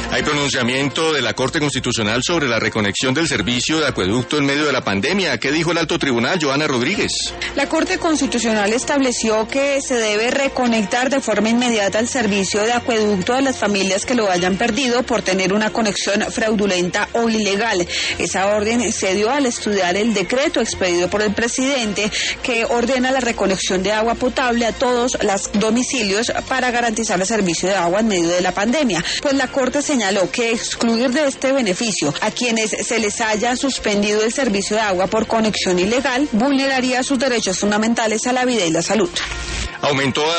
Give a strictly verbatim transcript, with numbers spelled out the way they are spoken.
Hay pronunciamiento de la Corte Constitucional sobre la reconexión del servicio de acueducto en medio de la pandemia. ¿Qué dijo el alto tribunal, Joana Rodríguez? La Corte Constitucional estableció que se debe reconectar de forma inmediata el servicio de acueducto a las familias que lo hayan perdido por tener una conexión fraudulenta o ilegal. Esa orden se dio al estudiar el decreto expedido por el presidente que ordena la reconexión de agua potable a todos los domicilios para garantizar el servicio de agua en medio de la pandemia. Pues la Corte señaló que excluir de este beneficio a quienes se les haya suspendido el servicio de agua por conexión ilegal vulneraría sus derechos fundamentales a la vida y la salud. Aumentó